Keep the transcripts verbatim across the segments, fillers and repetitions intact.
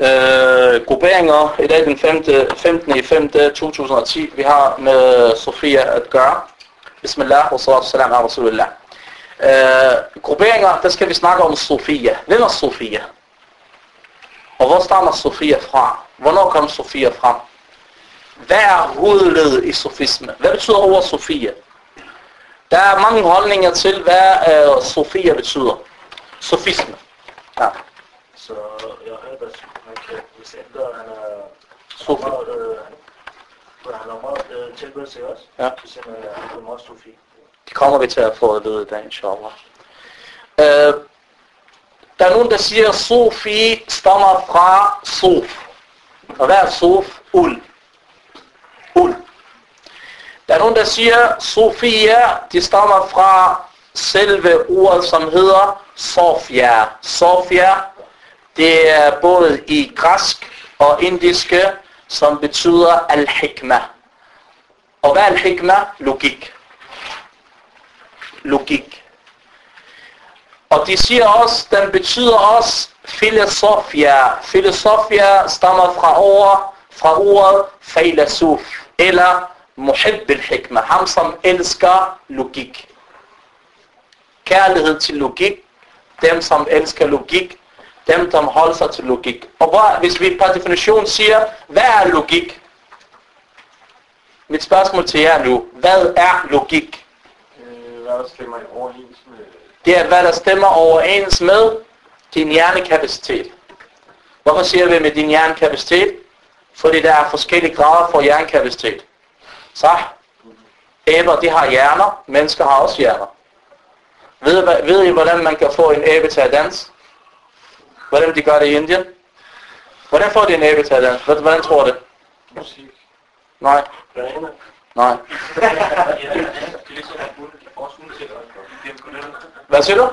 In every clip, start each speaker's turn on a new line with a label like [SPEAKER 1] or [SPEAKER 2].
[SPEAKER 1] øh, grupperinger. I dag den femtende i femte to tusind og ti. Vi har med Sofia at gøre. Bismillah, wa salatu salam ala rasulillah. Øh, grupperinger, der skal vi snakke om Sofia. Hvem er Sofia? Og hvor stammer Sofia fra? Hvornår kom Sofia frem? Hvad er hovedledet i sofisme? Hvad betyder ordet Sofia? Der er mange holdninger til, hvad uh, Sofia betyder. Sofisme. Ja.
[SPEAKER 2] Så jeg hørte, at man kan, hvis ændre, han er
[SPEAKER 1] Sofi.
[SPEAKER 2] Han er meget tilbød til os.
[SPEAKER 1] Ja.
[SPEAKER 2] Så han er meget Sofi.
[SPEAKER 1] Det kommer vi til at få at vide i dag, inshallah. Uh, der er nogen, der siger, at Sofi stammer fra Sof. Og hvad er Sof? Uld. Uld. Der er nogen, der siger, Sofia, de stammer fra selve ordet, som hedder Sofia. Sofia, det er både i græsk og indiske, som betyder al-hikmah. Og hvad er al-hikmah? Logik. Logik. Og de siger også, den betyder også filosofia. Filosofia stammer fra ordet, fra ordet filosof, eller muhibb al-hikmah, ham som elsker logik. Kærlighed til logik, dem som elsker logik, dem som holder sig til logik. Og hvor, hvis vi per definition siger, hvad er logik? Mit spørgsmål til jer nu, hvad er logik?
[SPEAKER 2] Hvad der stemmer overens med...
[SPEAKER 1] Det er, hvad der stemmer overens med din hjernekapacitet. Hvorfor siger vi med din hjernekapacitet? Fordi der er forskellige grader for hjernekapacitet. Så, æber, de har hjerner, mennesker har også hjerner. Ved, ved I, hvordan man kan få en æbe til at danse? Hvordan de gør det i Indien? Hvordan får de en æbe til at danse? Hvordan tror du det?
[SPEAKER 2] Musik.
[SPEAKER 1] Nej.
[SPEAKER 2] Bananer.
[SPEAKER 1] Nej. Hvad siger du?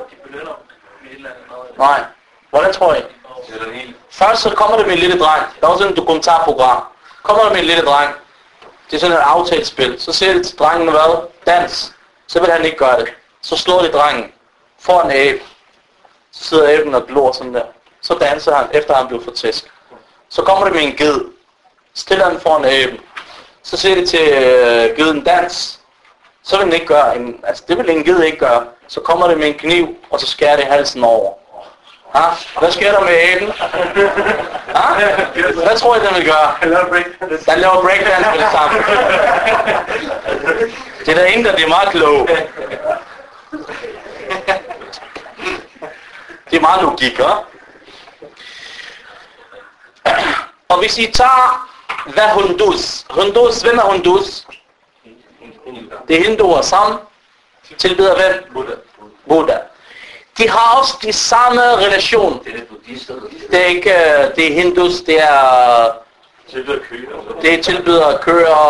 [SPEAKER 1] Nej. Hvordan tror I? Først så kommer det med en lille dreng. Der er også sådan et dokumentarprogram. Kommer der med en lille dreng. Det er sådan et aftalespil. Så siger det til drengen hvad? Dans. Så vil han ikke gøre det. Så slår de drengen. Får en æbe. Så sidder æben og glor sådan der. Så danser han, efter han blev fortæsket. Så kommer det med en ged. Stiller han foran æben. Så siger det til øh, geden dans. Så vil den ikke gøre en, altså det vil en ged ikke gøre. Så kommer det med en kniv, og så skærer det halsen over. Ha? Hvad sker der med æben? Ha? Hvad tror I, den vil gøre? Den laver breakdance med det samme. Det er der ingen, der er meget kloge. Det er meget logik, hva'? Og hvis I tager, hvad Hundus? Hundus, hvem er Hundus? Det er hinduer, som tilbyder hvem? Buddha. Buddha. De har også de samme relation. Det er ikke, det er hindus, det er det tilbyder køer,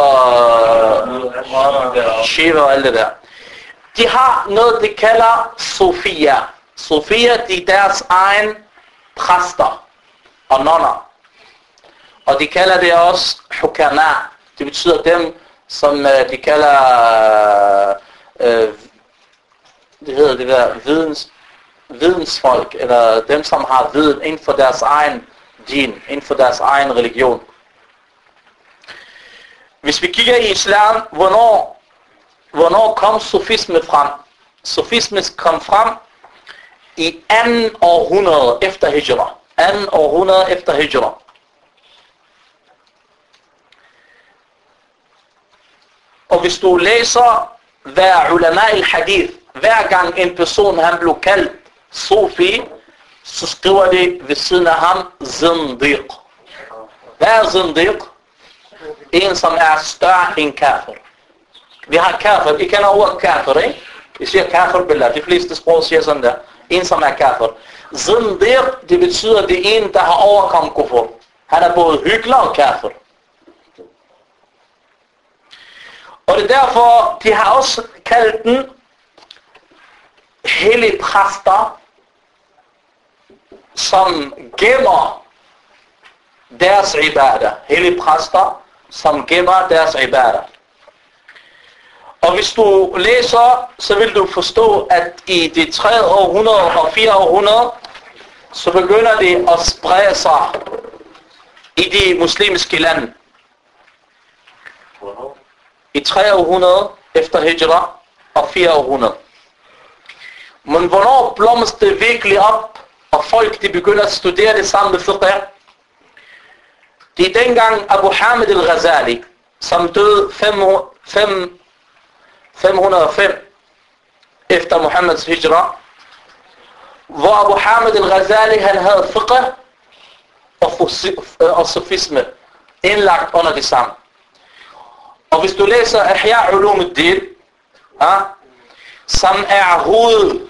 [SPEAKER 1] shiva og alt det der. De har noget, de kalder Sofia. Sofia, de er deres egen præster og nonner. Og de kalder det også hukama. Det betyder dem, som de kalder, øh, det hedder det der, videns, vidensfolk, eller dem, som har viden inden for deres egen din, inden for deres egen religion. Hvis vi kigger i islam, hvornår, hvornår kom sofisme frem? Sofisme kom frem i anden århundrede efter hijra. anden århundrede efter hijra. Og hvis du læser, hvad ulama al-hadith, hver gang en person han blev kaldt Sofi, så skriver de ved siden af ham zindiq. Hvad er zindiq? En som er større end kafir. Vi har kafir, I kender ordet kafir, ikke? Vi siger kafir billah, de fleste sprog siger sådan der. En som er kafir. Zindiq, det betyder det er en der har overkommet kufur. Han er både hyggelig og kafir. Og det er derfor, de har også kaldt den hellige præster, som gemmer deres ibadah. Hellige præster, som gemmer deres ibadah. Og hvis du læser, så vil du forstå, at i det tredje århundrede og fjerde århundrede, så begynder det at sprede sig i de muslimske lande.
[SPEAKER 2] Hvornår?
[SPEAKER 1] I tre århundrede efter hijra og fire århundrede. Men hvornår blomster det virkelig op, og folk de begynder at studere det samme med fiqh? Det er dengang Abu Hamid al-Ghazali, som døde fem hundrede og fem efter Muhammeds hijra, hvor Abu Hamid al-Ghazali han havde fiqh og, og sufisme indlagt under det samme. Og hvis du læser Ihya Ulum al-Din, ja, som er hoved,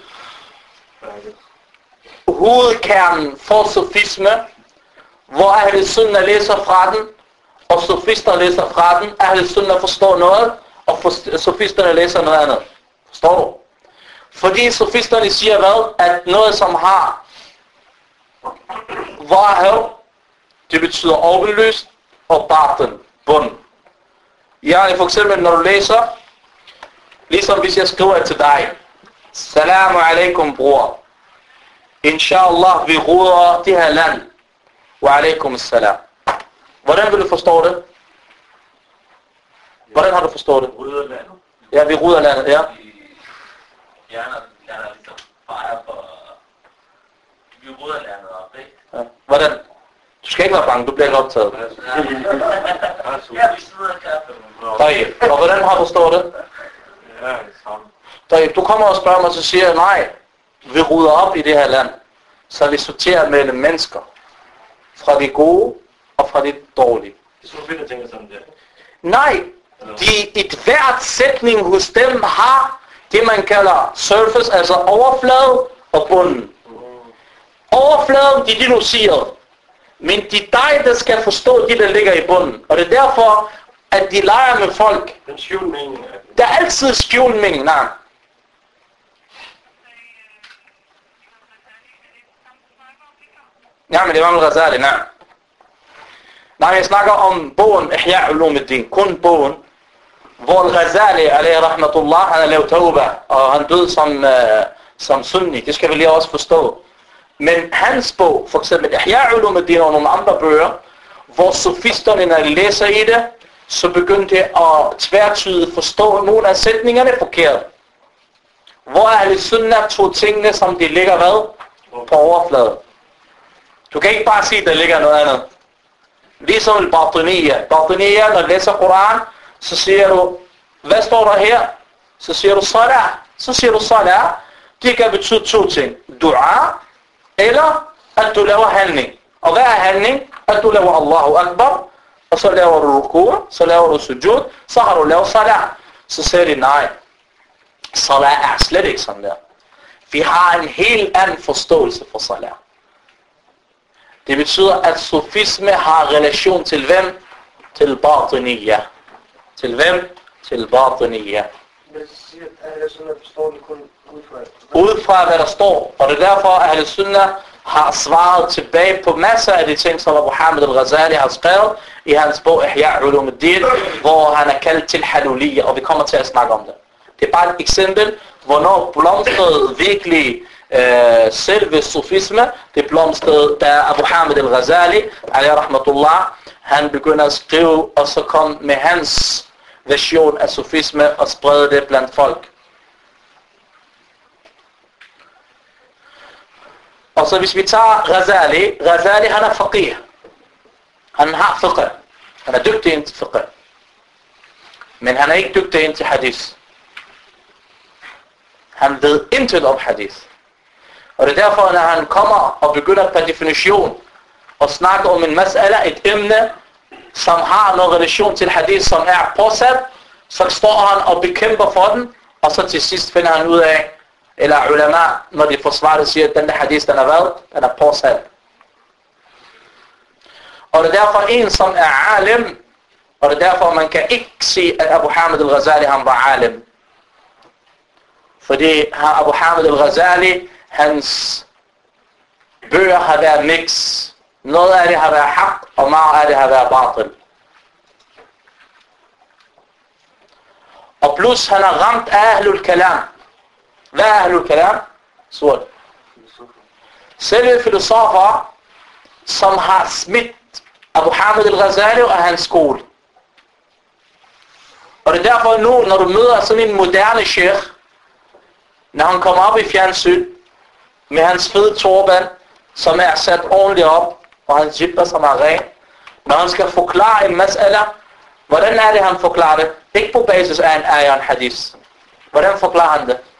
[SPEAKER 1] hovedkernen for sufisme, hvor Ahl Sunnah læser fra den, og sofister læser fra den. Ahl Sunnah forstår noget, og sofisterne læser noget andet. Forstår du? Fordi sofisterne siger hvad? At noget som har varhed, det betyder overløst, og baten, bund. Ja, for eksempel når du læser, ligesom hvis jeg skriver til dig, Salamu alaikum bror, Inshallah vi råder det her land, wa alaikum assalam. Hvordan vil du forstå det? Hvordan har du forstået det?
[SPEAKER 2] Rydder landet.
[SPEAKER 1] Ja, vi rydder landet, ja.
[SPEAKER 2] Ja, der er ligesom fejre for... Vi rydder landet op, ikke?
[SPEAKER 1] Ja. Hvordan? Du skal ikke være bange, du bliver ikke optaget.
[SPEAKER 2] Ja, vi sidder og kaffe.
[SPEAKER 1] Tayyip. Og hvordan har du forstået det?
[SPEAKER 2] Ja, det er samme.
[SPEAKER 1] Tayyip, du kommer og spørger mig, og så siger jeg, nej, vi rydder op i det her land, så vi sorterer mellem mennesker. Fra de gode og fra de dårlige.
[SPEAKER 2] Det er så fedt at tænke sådan der.
[SPEAKER 1] Nej, de, et hvert sætning hos dem har det, man kalder surface, altså overflade og bunden. Overfladen, det er det, du siger. Men det er dig, der skal forstå det, der ligger i bunden. Og det er derfor, at de leger med folk.
[SPEAKER 2] Den skjult mening er det.
[SPEAKER 1] Der er altid skjult mening, nej. Ja, men det var med Ghazali, nej. Nej, jeg snakker om bogen Ihya Ulum al-Din. Kun bogen, hvor Ghazali, alayhi rahmatullah, han har lavet tauba, og han døde som, uh, som sunni. Det skal vi lige også forstå. Men hans bog, for eksempel Ihya Ulum al-Din og nogle andre bøger, hvor sofisterne, når de læser i det, så begyndte de at tværtydigt forstå nogle af sætningerne forkert. Hvor Ahl Sunnah tog tingene, som de ligger hvad? På overfladen. Du kan ikke bare sige, at der ligger noget andet. Ligesom al-Batiniyya. Batiniyya, når du læser Koran, så siger du, hvad står der her? Så siger du salah. Så siger du salah. Det kan betyde to ting. Dua, eller at du laver handling. Og hvad er handling? At du laver Allahu Akbar, og så laver du ruku, så laver du sujud, så har du lavet salah. Så siger de nej. Salah er slet ikke sådan der. Vi har en helt anden forståelse for salah. Det betyder, at sofisme har relation til hvem? Til Batiniyya. Til hvem? Til Batiniyya.
[SPEAKER 3] Men så siger, at Ahl Sunnah forstår det kun ud fra det.
[SPEAKER 1] Ud fra hvad der står. Og det er derfor, at Ahl Sunnah har svaret tilbage på masser af de ting, som Abu Hamid al-Ghazali har skrevet i hans bog Ihya Ulum al-Din, hvor han er kaldt til Haluliyya, og vi kommer til at snakke om det. Det er bare et eksempel, hvornår blomstrede virkelig øh, selve sofisme. Det blomstrede, da Abu Hamid al-Ghazali, alayhi rahmatullah, han begynder at skrive, og så kom med hans version af sofisme og sprede det blandt folk. Og så hvis vi tager Ghazali, Ghazali han er faqih. Han har fiqh. Han er dygtig ind til fiqh. Men han er ikke dygtig ind til hadith. Han ved intet om hadith. Og det er derfor, når han kommer og begynder per definition og snakker om en mas'ala, et emne, som har noget relation til hadith, som er påsat, så står han og bekæmper for den, og så til sidst finder han ud af, eller ulama, når de forsvarer det, siger, at den der hadith, den er hvad? Den er påsat. Og det er derfor en, som er alim, og det er derfor, man kan ikke sige, at Abu Hamid al-Ghazali, han var alim. Fordi Abu Hamid al-Ghazali, hans bøger har været mix. Noget af det har været haq, og meget af det har været batil. Og plus han har ramt ahlul kalam. Hvad er ahlul kalam? Sort. Selve filosofer, som har smidt Abu Hamid al-Ghazali og hans skole. Og det er derfor nu, når du møder sådan en moderne sheikh, når han kommer op i fjernsyn, med hans fede turban, som er sat ordentligt op, og hans jibba, som er ren, når han skal forklare en mas'ala, hvordan er det, han forklarer det? Ikke på basis af en ayah og en hadith. Hvordan forklarer han det?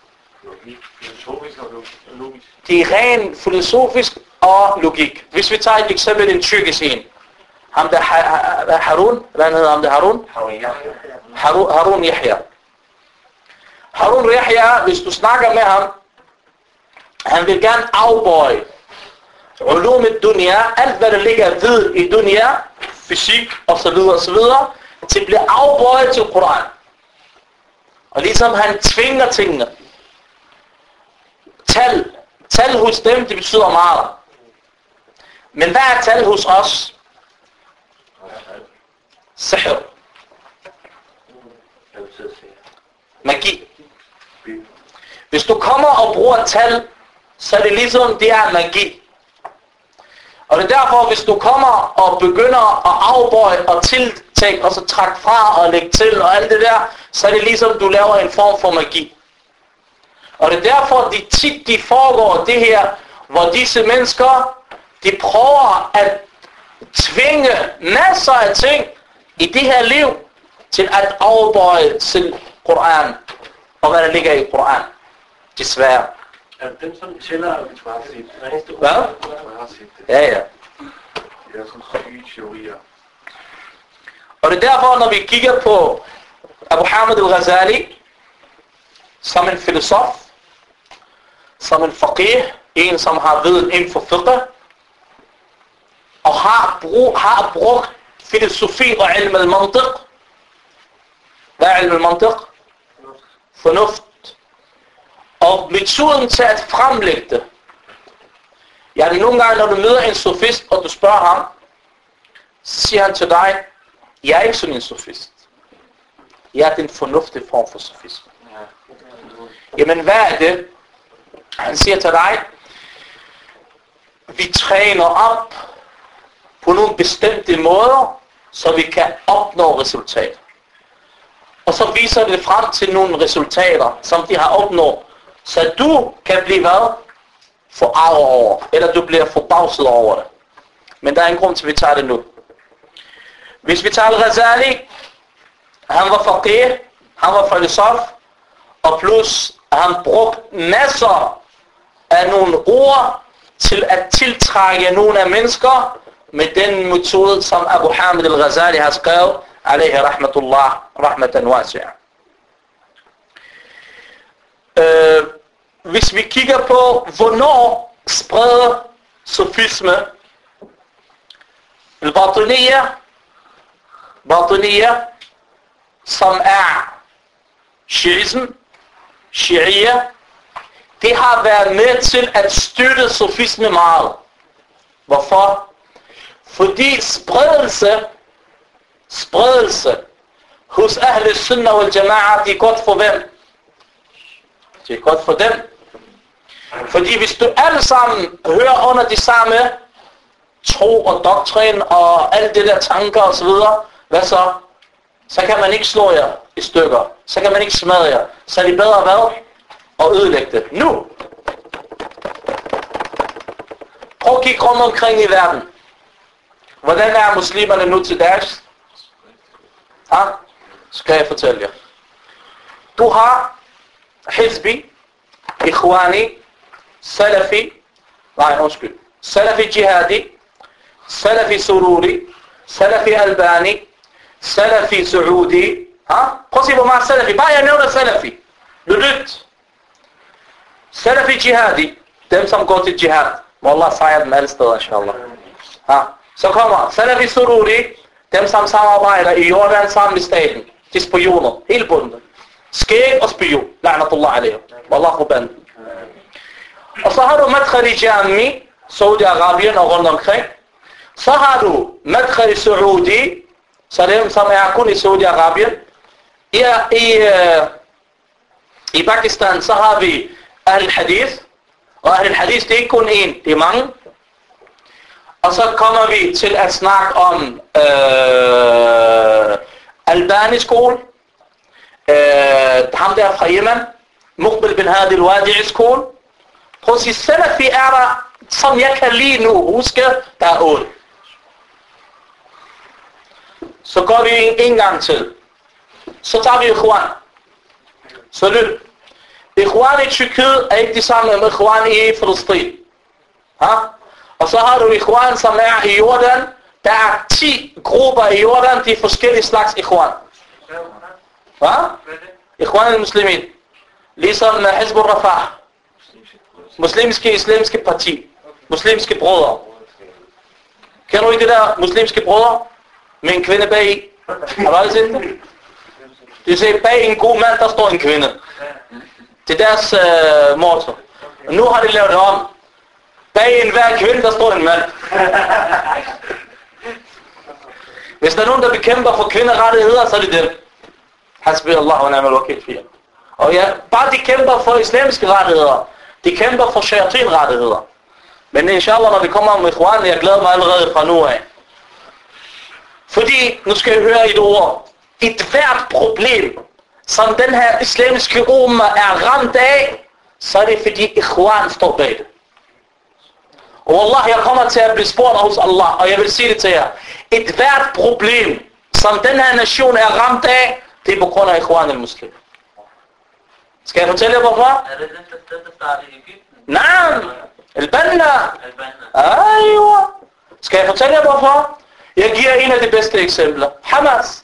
[SPEAKER 1] Det er ren filosofisk og logik. Hvis vi tager et eksempel, en tyrkisk en. Ham der Harun, hvad hedder ham der Harun? Harun, Harun Yahya. Harun Yahya, hvis du snakker med ham, han vil gerne afbøje ulum i dunya, alt hvad der ligger ved i dunya, fysik osv. osv. til at blive afbøjet til Koran. Og ligesom han tvinger tingene. Tal. Tal hos dem, det betyder meget. Men hvad er tal hos os? Sihr. Magi. Hvis du kommer og bruger tal, så er det ligesom, det er magi. Og det er derfor, hvis du kommer og begynder at afbøje og tiltænke, og så trække fra og lægge til og alt det der, så er det ligesom, du laver en form for magi. Og det er derfor, de tit de foregår det her, hvor disse mennesker, de prøver at tvinge masser af ting i det her liv, til at afbøje til Koran, og hvad der ligger i Koran. Desværre.
[SPEAKER 3] Er det dem, som tæller automatisk?
[SPEAKER 1] Hvad? Ja, ja.
[SPEAKER 3] Det er sådan syge teorier.
[SPEAKER 1] Og det er derfor, når vi kigger på Abu Hamid al-Ghazali, som en filosof, som en faqih, en som har viden inden for fiqh, og har, brug, har brugt filosofi og ilm al-mantiq. Hvad er ilm al-mantiq? Fornuft. Og metoden til at fremlægge det. Ja, det er nogle gange, når du møder en sofist, og du spørger ham, så siger han til dig, jeg er ikke sådan en sofist. Jeg er den fornuftige form for sofisme. Jamen, hvad er det? Han siger til dig, vi træner op på nogle bestemte måder, så vi kan opnå resultater. Og så viser det frem til nogle resultater, som de har opnået, så du kan blive hvad? Forarvet over, eller du bliver forbavset over det. Men der er en grund til, at vi tager det nu. Hvis vi tager al-Ghazali, han var faqih, han var filosof, og plus han brugte masser af nogle ord til at tiltrække nogle af mennesker med den metode, som Abu Hamid al-Ghazali har skrevet, alayhi rahmatullah, rahmatan wasi'a. Øh, hvis vi kigger på, hvornår spreder sofisme, al-Batiniyya, Batiniyya, som er shiism, shi'iyya, det har været med til at støtte sofisme meget. Hvorfor? Fordi spredelse, spredelse hos Ahl Sunnah wal Jama'a, det er godt for hvem? Det er godt for dem. Fordi hvis du alle sammen hører under de samme tro og doktrin og alle det der tanker og så videre, hvad så? Så kan man ikke slå jer i stykker. Så kan man ikke smadre jer. Så er det bedre hvad? Og ødelægge det. Nu! Prøv at kigge rundt omkring i verden. Hvordan er muslimerne nu til dags? Ha? Skal jeg fortælle jer. Du har Hizbi, Ikhwani, Salafi, nej undskyld, Salafi Jihadi, Salafi Sururi, Salafi Albani, Salafi Saudi. Ha? Prøv at se, hvor meget Salafi. Bare jeg nævner Salafi. Lyt. Salafi Jihadi, dem som går til jihad. Må Allah sejre dem alle steder, inshallah. Ha? Så kommer Salafi Sururi, dem som samarbejder i Jordan sammen med staten. De spioner, hele bundet. Skæg og spion, la'natullah alaihim. Wallah forbandet. Og så har du Madkhali Jami, Saudi-Arabien og rundt omkring. Så har du Madkhali Saudi, så dem som er kun i Saudi-Arabien. I, i, uh, I Pakistan så har vi Ahl Hadith. Og Ahl Hadith det er ikke kun en, det er mange. Og så kommer vi til at snakke om øh, Albani skole. Øh, ham der fra Yemen. Muqbil bin Hadi al-Wadi'i skole. Hos i Salafi er der, som jeg kan lige nu huske, der er otte. Så går vi en, en gang til. Så tager vi Ikhwan. Så lyt. Ikhwan i Tyrkiet er ikke de samme med Ikhwan i Filistin. Ha? Og så har du Ikhwan, som er i Jordan. Der er ti grupper i Jordan, de forskellige slags Ikhwan. Hvad? Ikhwan al-Muslimin. Ligesom Hizb al-Rafah. Muslimske islamiske parti. Muslimske brødre. Kender du ikke det der muslimske brødre? Med en kvinde bag i. Har du aldrig set det? Det ser bag en god mand, der står en kvinde. Det er deres uh, motto. Og nu har de lavet det om. Bag en hver kvinde, der står en mand. Hvis der er nogen, der bekæmper for kvinderettigheder, så er det dem. Hasbi Allah wa ni'mal wakil fiha. Og ja, bare de kæmper for islamiske rettigheder. De kæmper for shayatin-rettigheder. Men inshallah, når vi kommer om Ikhwan, jeg glæder mig allerede fra nu af. Fordi, nu skal jeg høre et ord. Et hvert problem, som den her islamiske umma er ramt af, så er det fordi Ikhwan står bag det. Og wallah, jeg kommer til at blive spurgt hos Allah, og jeg vil sige det til jer. Et hvert problem, som den her nation er ramt af, det er på grund af Ikhwan al-Muslim. Skal jeg fortælle jer hvorfor?
[SPEAKER 2] Er det den, der, der startede i Egypten?
[SPEAKER 1] Nej, al-Banna.
[SPEAKER 2] Al-Banna.
[SPEAKER 1] Ajwa. Skal jeg fortælle jer hvorfor? Jeg giver en af de bedste eksempler. Hamas.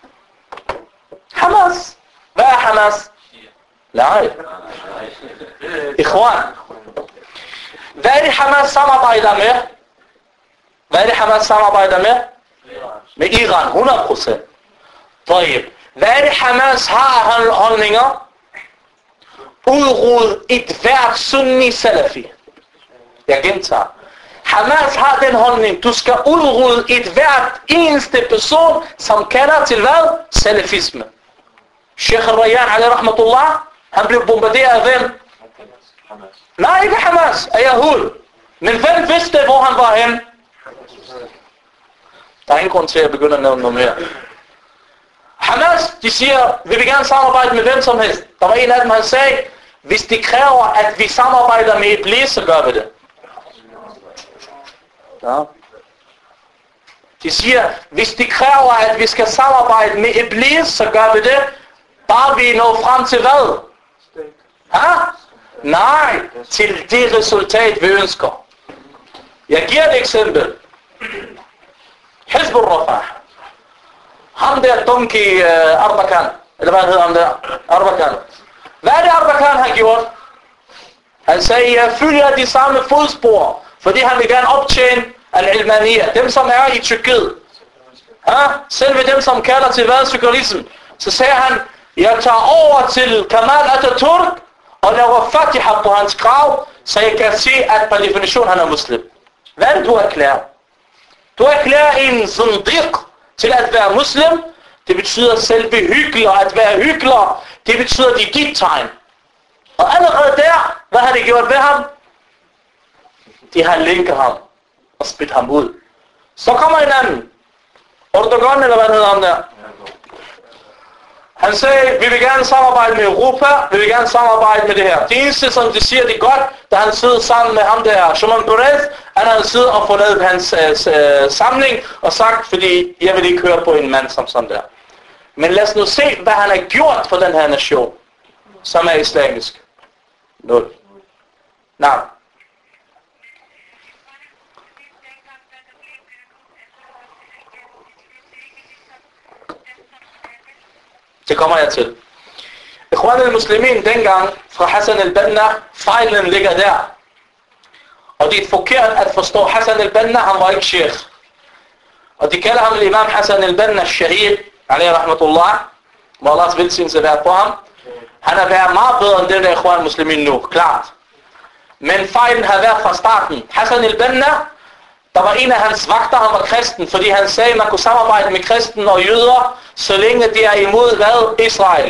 [SPEAKER 1] Hamas. Hvad er Hamas? Nej. Ikhwan. Hvad er det Hamas samarbejder med? Hvad er det Hamas samarbejder med? Med Iran, hundrede procent. Hvad er det Hamas har af holdninger? Udryd et hvert sunni salafi. Jeg gentager. Hamas har den holdning, du skal udrydde et hvert eneste person, som kalder til hvad? Salafisme. Sheikh al-Rayyan, alayhi rahmatullah, han blev bombarderet af hvem?
[SPEAKER 2] Hamas.
[SPEAKER 1] Nej, ikke Hamas, af Yahud. Men hvem vidste, hvor han var hen? Der er ingen grund til at begynde at nævne noget mere. Hamas, de siger, vi vil gerne samarbejde med hvem som helst. Der var en af dem, han sagde, hvis de kræver, at vi samarbejder med Iblis, så gør vi det. Ja. De siger, hvis de kræver, at vi skal samarbejde med Iblis, så gør vi det. Bare vi når frem til hvad? Ha? Nej, til det resultat, vi ønsker. Jeg giver et eksempel. Hizb al-Rafah. Ham der Dunki uh, Arbakan. Eller hvad hedder ham der? Arbakan. Hvad er det Arbakan har gjort? Han sagde, jeg følger de samme fodspor, fordi han vil gerne optjene al-Ilmaniyya. Dem som er i Tyrkiet. Ja? Selve dem som kalder til hvad? Sekularism. Så sagde han, jeg tager over til Kemal Atatürk og laver fatiha på hans grav, så jeg kan se, at per definition han er muslim. Hvad er det, du erklærer? Du erklærer en zindiq til at være muslim. Det betyder selve hyggelig, og at være hyggelig, det betyder de dit tegn. Og allerede der, hvad har de gjort ved ham? De har lænket ham og spidt ham ud. Så kommer en anden. Erdogan, eller hvad hedder ham der? Han sagde, vi vil gerne samarbejde med Europa, vi vil gerne samarbejde med det her. Det eneste, som de siger, det er godt, da han sidder sammen med ham der, Shimon Peres, at han sidder og får lavet hans uh, samling og sagt, fordi jeg vil ikke høre på en mand som sådan der. Men lad os nu se, hvad han har gjort for den her nation, som er islamisk. Nul. Nej. Det kommer jeg til. Ikhwan al-Muslimin dengang fra Hassan al-Banna, fejlen ligger der. Og det er forkert at forstå Hassan al-Banna, han var ikke sheikh. Og de kalder ham imam Hassan al-Banna al-Shahid, alayhi rahmatullah. Må Allahs velsignelse være på ham. Han har været meget bedre end den der Ikhwan al-Muslimin nu, klart. Men fejlen har været fra starten. Hassan al-Banna, der var en af hans vagter, han var kristen, fordi han sagde, at man kunne samarbejde med kristen og jøder, så længe de er imod hvad? Israel.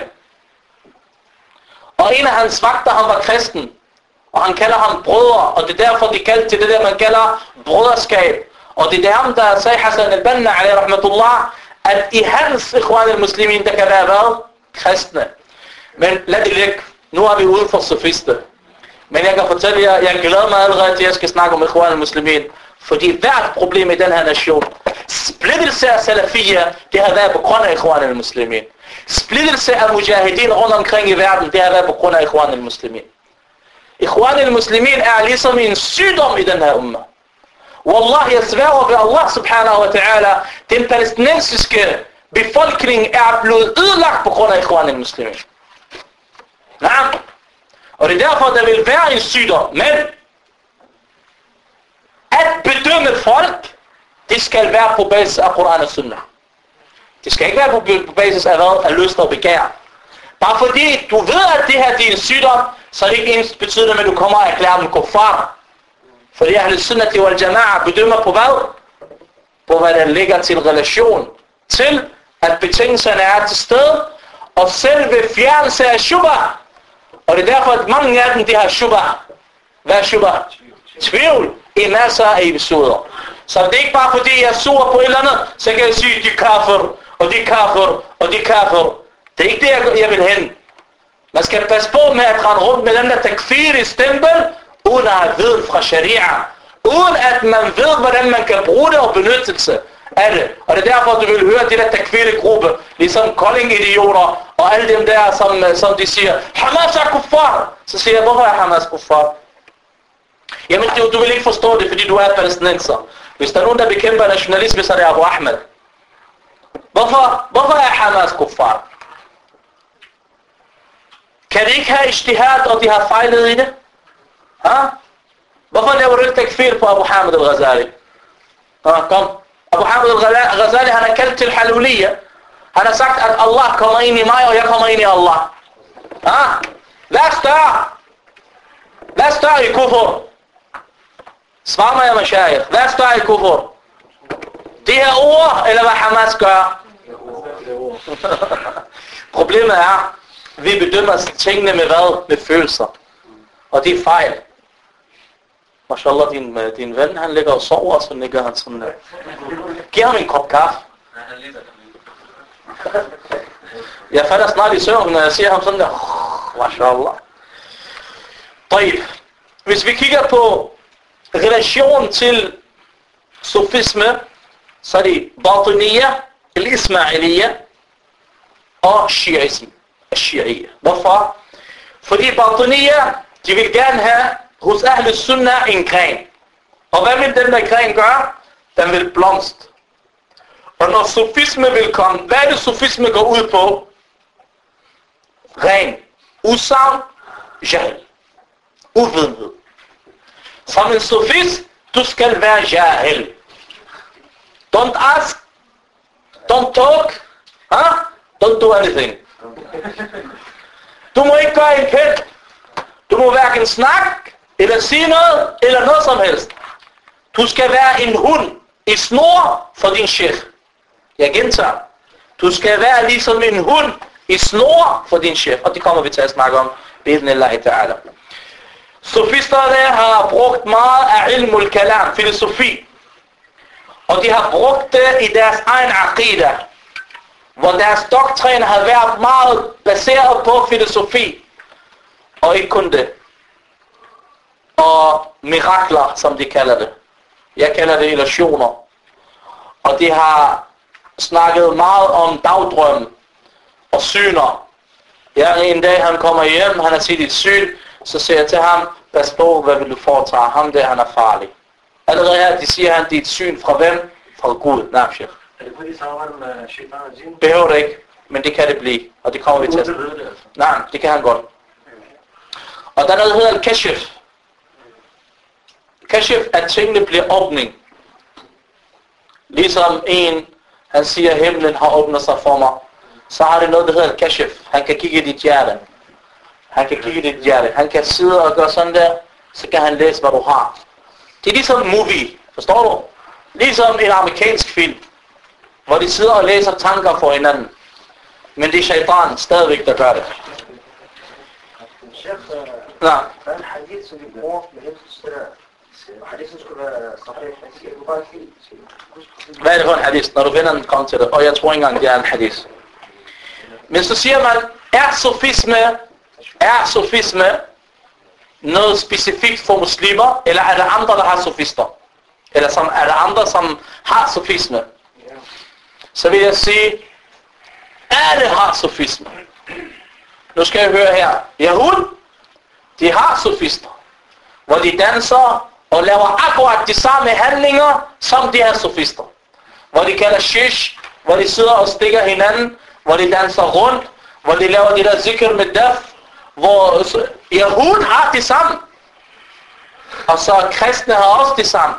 [SPEAKER 1] Og en af hans vagter, han var kristen, og han kalder ham brødre, og det er derfor, de kaldte til det der, man kalder brøderskab. Og det er ham, der sagde Hassan al-Banna, alaihi rahmatullah, at i hans ikhwan al-muslimin, der kan være hvad? Kristne. Men lad det ligge. Nu er vi ude for sofister. Men jeg kan fortælle jer, jeg glæder mig allerede til, at jeg skal snakke om ikhwan al-muslimin. Fordi hvert problem i den her nation, splittelse af salafiyya, det har været på grund af ikhwan al-muslimin. Splittelse af mujahideen rundt omkring i verden, det har været på grund af ikhwan al-muslimin. Ikhwan al-muslimin er ligesom en sygdom i den her umma. Wallah, jeg sværger ved Allah subhanahu wa ta'ala, den palæstinensiske befolkning er blevet ødelagt på grund af ikhwan al-muslimin. Nej. Og det er derfor, der vil være en sygdom. Men at bedømme folk, det skal være på basis af Koran og Sunnah. Det skal ikke være på basis af hvad? Af lyst og begær. Bare fordi du ved, at det her det er en sygdom, så er det ikke ens betydende, at du kommer og erklærer dem kuffar. Fordi Ahl Sunnah wal Jama'a bedømmer på hvad? På hvad der ligger til relation til, at betingelserne er til stede, og selve fjernelse af shubha. Og det er derfor, at mange af dem, de har shubha. Hvad er shubha? Tvivl i masser af episoder. Så det er ikke bare fordi, jeg er sur på et eller andet, så kan jeg sige, de kafir, og de kafir, og de kafir. Det er ikke det, jeg vil hen. Man skal passe på med at rende rundt med den der takfir i stempel, uden at have viden fra sharia. Uden at man ved, hvordan man kan bruge det og benyttelse af det. Og det er derfor, du vil høre det der takfir-gruppe, ligesom Kolding-idioter, og alle dem der, som, som de siger, Hamas er kuffar. Så siger jeg, hvorfor er Hamas kuffar? Jamen, du, du vil ikke forstå det, fordi du er palæstinenser. Hvis der er nogen, der bekæmper nationalisme, så er det Abu Ahmed. Hvorfor, hvorfor er Hamas kuffar? Kan de ikke have ijtihad, og de har fejlet i det? Ha? Hvorfor laver du ikke takfir på Abu Hamid al-Ghazali? Ha, kom. Abu Hamid al-Ghazali, han har kaldt til haluliyya. Han har sagt, at Allah kommer ind i mig, og jeg kommer ind i Allah. Ha? Hvad er større? Hvad er større i kufur? Svar mig, jeg mashayikh. Hvad er større i kufur? Det her ord, eller hvad Hamas gør? Problemet er, vi bedømmer tingene med hvad? Med følelser. Og det er fejl. Mashallah, din, din ven, han ligger og sover, og så ligger han sådan der. Giv ham en kop kaffe. Jeg falder snart i søvn, når jeg ser ham sådan der. Mashallah. طيب. Hvis vi kigger på relation til sufisme, så er det Batiniyya, al-Ismailiyya og Shi'ism. Al-Shi'iyya. Hvorfor? Fordi Batiniyya, de vil gerne have hos Ahl Sunnah en gren. Og hvad vil den der gren gøre? Den vil blomst. Og når sufisme vil komme, hvad er det sufisme går ud på? Ren. Usagn. Jahl. Uvidenhed. Som en sufist, du skal være jahil. Don't ask. Don't talk. Huh? Don't do anything. Du må ikke gøre en pind. Du må hverken snakke, eller sige noget, eller noget som helst. Du skal være en hund i snor for din sheikh. Jeg gentager. Du skal være ligesom en hund i snor for din sheikh. Og det kommer vi til at snakke om. Bidnillahi ta'ala. Sofisterne har brugt meget af ilmul kalam, filosofi. Og de har brugt det i deres egen aqida. Hvor deres doktrin har været meget baseret på filosofi. Og ikke kun det. Og mirakler, som de kalder det. Jeg kalder det illusioner. Og de har snakket meget om dagdrøm og syner. Ja, en dag han kommer hjem, han har set et syn, så siger jeg til ham, pas på, hvad vil du foretage? Ham der, han er farlig. Allerede her, de siger han, det er et syn fra hvem? Fra Gud. Nej, chef.
[SPEAKER 3] Er det fordi samarbejde med shaitan og jinn?
[SPEAKER 1] Behøver det ikke, men det kan det blive. Og det kommer vi til at... Nej, det kan han godt. Og der er noget, der hedder al-kashif. Kashif, at tingene bliver åbning. Ligesom en, han siger, at himlen har åbnet sig for mig. Så har det noget, der hedder al-kashif. Han kan kigge i dit hjerte. Han kan kigge i dit hjerte. Han kan sidde og gøre sådan der, så kan han læse, hvad du har. Det er ligesom en movie. Forstår du? Ligesom en amerikansk film, hvor de sidder og læser tanker for hinanden. Men det er shaitan stadigvæk, der gør det.
[SPEAKER 3] Chef,
[SPEAKER 1] Nej.
[SPEAKER 3] der er en hadith, som vi bruger med hensyn til det der Hadithen skulle være sahih. Jeg kunne bare ikke huske.
[SPEAKER 1] Hvad er det for en hadith, når du finder den, kom til det? Og jeg tror ikke engang, det er en hadith. Men så siger man, er sofisme, er sofisme noget specifikt for muslimer, eller er der andre, der har sofister? Eller som, er der andre, som har sofisme? Så vil jeg sige, alle har sofisme. Nu skal jeg høre her. Yahud, de har sofister, hvor de danser og laver akkurat de samme handlinger, som de her sofister. Hvor de kalder shish, hvor de sidder og stikker hinanden, hvor de danser rundt, hvor de laver de der zikr med daf, hvor Yahud har det samme. Og så kristne har også det samme.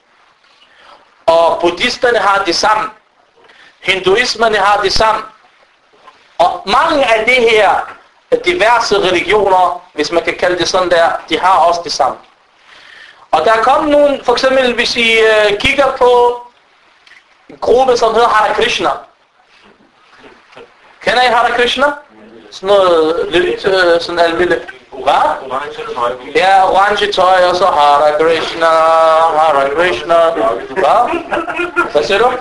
[SPEAKER 1] Og buddhisterne har det samme. Hinduismerne har det samme. Og mange af de her diverse religioner, hvis man kan kalde det sådan der, de har også det samme. Og der er kommet nogen, for eksempel hvis I uh, kigger på en gruppe, som hedder Hare Krishna. Kender I Hare Krishna? Sådan noget lidt, uh, sådan almindeligt. Hvad? Ja, orange tøj, og så Hare Krishna, Hare Krishna. Hvad? Hvad siger du?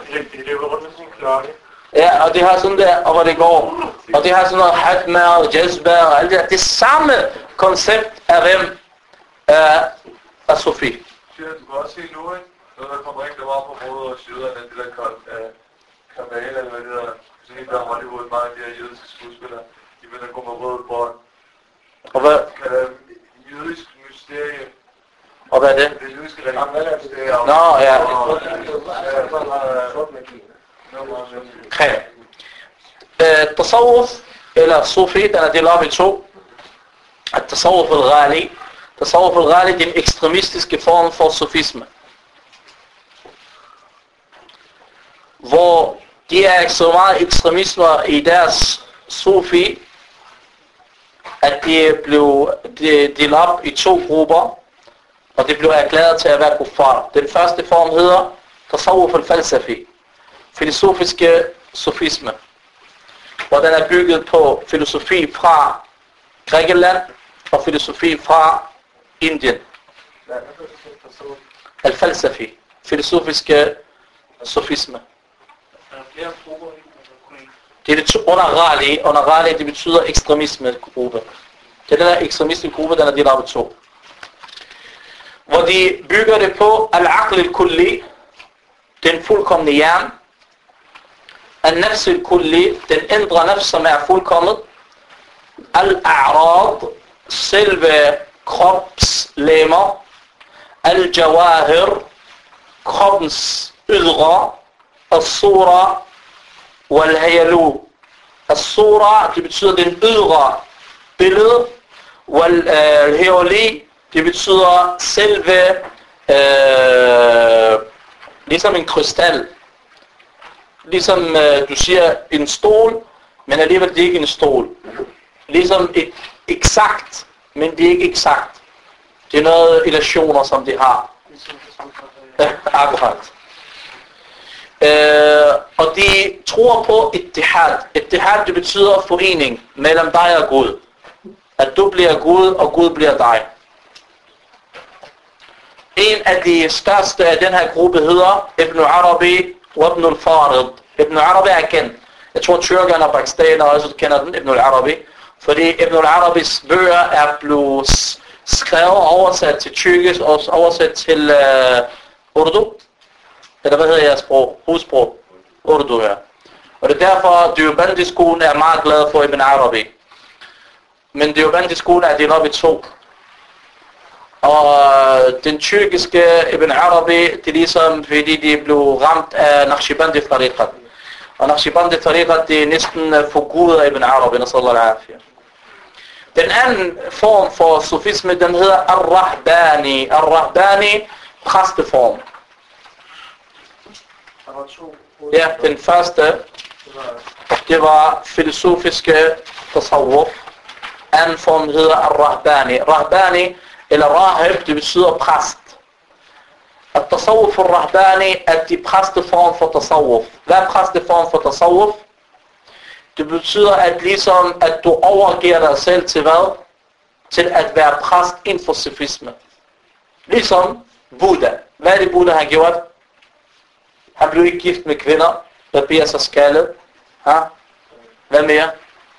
[SPEAKER 1] Ja, og det har sådan der, og hvor det går. Og det har sådan noget hatma og jazba og alt det der. Det samme koncept af hvem er af Sofi.
[SPEAKER 4] Du kan også se nu, ikke? Når der kommer rigtig meget på hovedet og syder, det der Kamal, eller hvad det der, sådan en der Hollywood, mange af de her jødiske skuespillere, de vil da gå med røde bånd.
[SPEAKER 1] Og hvad?
[SPEAKER 4] Kan det jødisk mysterie?
[SPEAKER 1] Og hvad er det?
[SPEAKER 4] Det jødiske religion.
[SPEAKER 1] Nå, ja. Okay. التصوف eller Sufi, den er delt op i to. التصوف الغالي. Tasawuf al-Ghali, det er en ekstremistiske form for sofisme. Hvor de er så meget ekstremismer i deres Sufi, at de blev delt op i to grupper, og det blev erklæret til at være kuffar. Den første form hedder Tasawuf al-Falsafi, filosofiske sofisme, hvor den er bygget på filosofi fra Grækenland og filosofi fra Indien. Al-Falsafi, filosofiske sofisme. Det er det under Ghali. Under Ghali, det betyder ekstremisme gruppe. Det er den der ekstremistiske gruppe, den er delt op i to. Hvor de bygger det på al-aql al-kulli, den fuldkomne hjerne, al-nafs al-kulli, den indre nafs, som er fuldkommet, al-a'rad, selve kropslemmer, al-jawahir, kroppens ydre, al-sura, wal-hayalu. Al-sura, det betyder den ydre billede, wal-hayali, det betyder selve, øh, ligesom en krystal. Ligesom øh, du siger en stol, men alligevel det er ikke en stol. Ligesom et eksakt, men det er ikke eksakt. Det er noget ilationer, som de har. Ja, akkurat. Øh, og de tror på ittihad. Ittihad, det betyder forening mellem dig og Gud. At du bliver Gud, og Gud bliver dig. En af de største af den her gruppe hedder Ibn Arabi og Ibn al-Farid. Ibn Arabi er kendt. Jeg tror tyrkerne og pakistanere også kender den, Ibn al-Arabi. Fordi Ibn al-Arabis bøger er blevet skrevet og oversat til tyrkisk og oversat til uh, Urdu. Eller hvad hedder jeres sprog? Hudsprog. Urdu, ja. Og det er derfor, Deobandi-skolen er meget glad for Ibn Arabi. Men Deobandi-skolen er delt op i to. Og den tyrkiske Ibn Arabi, det er ligesom fordi de blev ramt af Naqshbandi-tariqat. Og Naqshbandi-tariqat, det er næsten forgudet af Ibn Arabi, nasallallahu alaihi. Den anden form for sofisme, den hedder Ar-Rahbani. Ar-Rahbani, præsteform. Ja, den første, det var filosofiske tasawwuf. Anden form hedder Ar-Rahbani. Rahbani, eller Rahib, det betyder præst. At-tasawwuf al-Rahbani er de præsteform for tasawwuf. Hvad er præsteform for tasawwuf? Det betyder, at ligesom, at du overgiver dig selv til hvad? Til at være præst inden for sufisme. Ligesom, Buddha. Hvad er det Buddha har gjort? Han blev ikke gift med kvinder. Barberer sig skaldet. Ha? Hvad mere?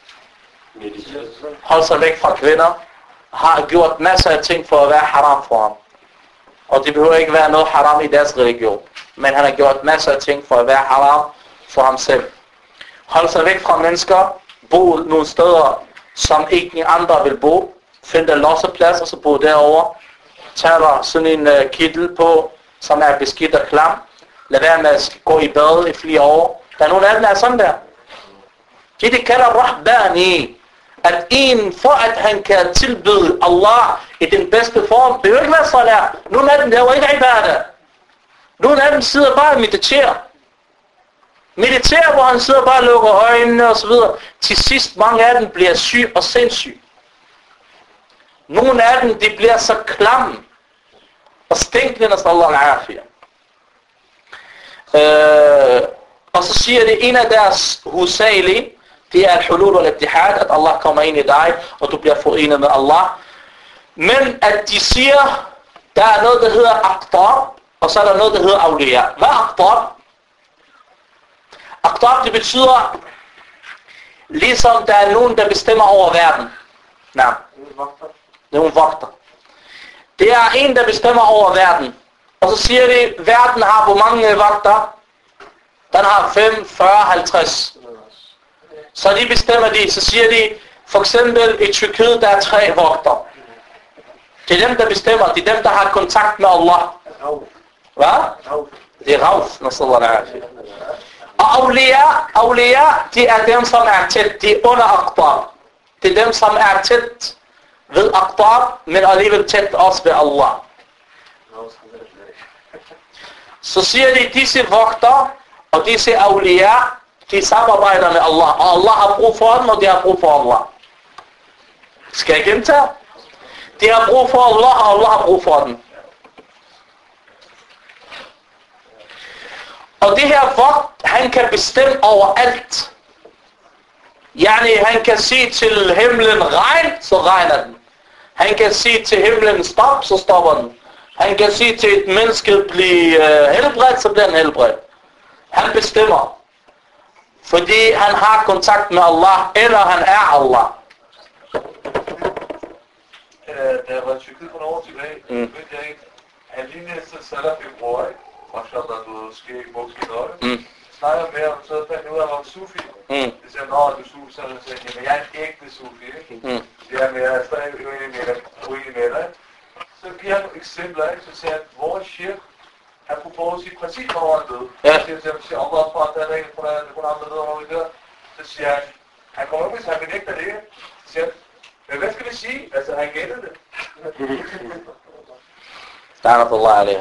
[SPEAKER 1] Hold sig væk fra kvinder. Har gjort masser af ting for at være haram for ham. Og det behøver ikke være noget haram i deres religion. Men han har gjort masser af ting for at være haram for ham selv. Hold sig væk fra mennesker. Bo nogle steder, som ikke andre vil bo. Find en losseplads, og så bo derovre. Tag der sådan en uh, kittel på, som er beskidt og klam. Lad være med at gå i bad i flere år. Der er nogle af dem, der er sådan der. Det de kalder rahbani. At en, for at han kan tilbyde Allah i den bedste form, det vil ikke være salat. Nogle af dem laver ikke ibadah. Nogle af dem sidder bare og mediterer. Mediterer, hvor han sidder bare og lukker øjnene og så videre. Til sidst, mange af dem bliver syg og sindssyg. Nogle af dem, de bliver så klamme og stinkende, når Allah al-afiyah. Øh, og så siger det, en af deres husali, det er al-hulul og al-ittihad, at Allah kommer ind i dig, og du bliver forenet med Allah. Men at de siger, der er noget, der hedder aqtab, og så er der noget, der hedder awliya. Hvad er aqtab? Aqtab, det betyder, ligesom der er nogen, der bestemmer over verden. Nej. Det er nogle vogter. Det er en, der bestemmer over verden. Og så siger de, verden har hvor mange vogter? Den har fem, fyrre, halvtreds. Så de bestemmer de, så siger de, for eksempel i Tyrkiet, der er tre vogter. Det er dem, der bestemmer. Det er dem, der har kontakt med Allah. Hvad? Det er Rauf, nasallallahu alaihi. Og awliya, awliya, de er dem, som er tæt. De er under aqtab. Det er dem, som er tæt ved aqtab, men alligevel tæt også ved Allah. Så siger de, disse vogter og disse awliya, de samarbejder med Allah. Og Allah har brug for dem, og de har brug for Allah. Skal jeg gentage? De har brug for Allah, og Allah har brug for dem. Og det her vogt, han kan bestemme over alt. Yani, han kan sige til himlen regn, så regner den. Han kan sige til himlen stop, så stopper den. Han kan sige til et menneske blive uh, helbredt, så bliver den helbredt. Han bestemmer. Fordi han har kontakt med Allah, eller han er Allah.
[SPEAKER 4] Da jeg var i Tyrkiet for nogle år tilbage, mm. ved jeg ikke, han lignede til Salaf i Brøg, mashallah, du skæg, bukskin og det. Snakker med ham, så fandt jeg ud af, at han var sufi. Mm. Det siger, nå, du er sufi, så jeg sagde, jamen jeg er en ægte sufi, ikke? Mm. Jamen jeg er stadig uenig med dig, uenig med dig. Så giver han nogle eksempler, ikke? Så siger han, vores shirk, han kunne forudsige præcis, hvornår han døde. Ja. Så siger han, siger, Allah svarer, der er ikke, for der er kun andre døde, hvornår vi dør. Så siger han, han kommer op, hvis han benægter det, ikke? Så siger han, men hvad skal vi sige? Altså, han gættede det.
[SPEAKER 1] Ta'anatullah alaihi.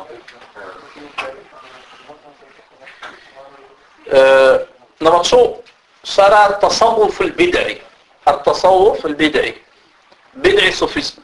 [SPEAKER 1] Uh, nummer to, så er der tasawwuf al-bid'i. At-tasawwuf al-bid'i. Bid'i sufisme.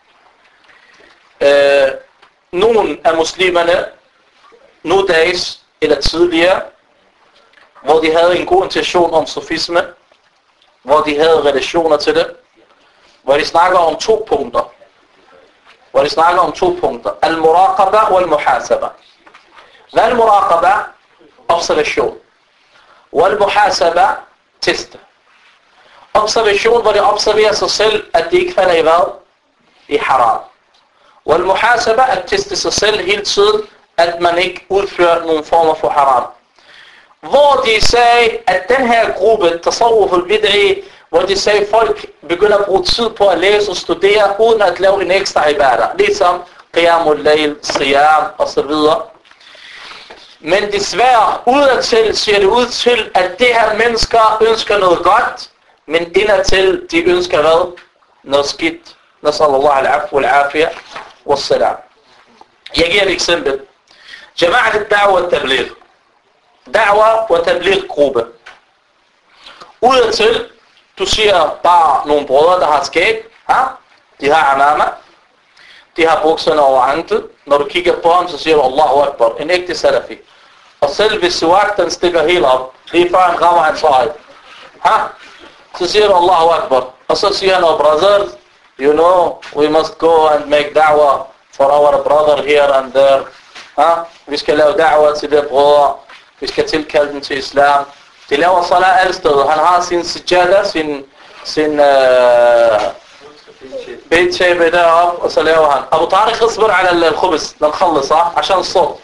[SPEAKER 1] Uh, nogle af muslimerne, nu dags eller tidligere, hvor de havde en god intention om sufisme, hvor de havde relationer til det, hvor de snakker om to punkter. Hvor de snakker om to punkter. Al-muraqaba og al-muhasaba. Hvad er al-muraqaba? Observation. Og al-muhasaba? Test. Observation, hvor de observerer sig selv, at de ikke falder i hvad? I haram. Og al-muhasaba, at teste sig selv hele tiden, at man ikke udfører nogle former for haram. Hvor de sagde, at den her gruppe, tasawwuf al-bid'i, hvor de sagde, at folk begynder at bruge tid på at læse og studere, uden at lave en ekstra ibadah. Ligesom qiyamul layl, siyam osv. Men desværre, udadtil ser det ud til, at det her mennesker ønsker noget godt, men indadtil, de ønsker hvad? Noget skidt. Nasallallahu al-afwa al-afiyah wassalam. Jeg giver et eksempel. Jama'at al-da'wa al-tabligh. Da'wa og tabligh gruppe. Udadtil, du siger bare nogle brødre, der har skæg. Ha? De har amama. De har bukserne over anklet. Når du kigger på ham, så siger du Allahu Akbar. En ægte salafi. Og selv hvis suak, den stikker helt op. Lige før han rammer hans øje. Ha? Så siger du Allahu Akbar. Og så siger han, oh brothers, you know, we must go and make da'wah for our brother here and there. Ha? Vi skal lave da'wah til det brødre. Vi skal tilkalde dem til islam. De laver salat alle steder. Han har sin sijada, sin, sin uh, bedtæppe deroppe, og så laver han. Abu Tariq اصبر على الخبز نخلص عشان الصوت.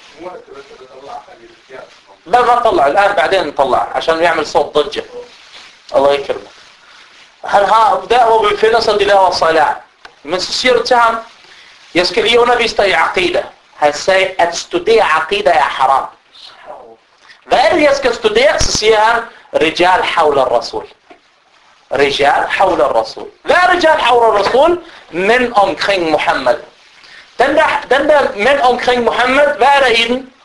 [SPEAKER 1] لا ما نطلع الآن بعدين نطلع عشان يعمل صوت ضجة. الله يكرمه. Han har der hvor vi finder sig de laver salat. Men så siger du til ham, jeg skal lige undervise dig i aqida. Han sagde, at studere aqida er haram. Hvad er det, jeg skal studere? Så siger han, Rijal Hawla Rasul. Rijal Hawla Rasul. Hvad er Rijal Hawla Rasul? Mænd omkring Muhammad. Den der, den der mænd omkring Muhammad, hvad er der i den?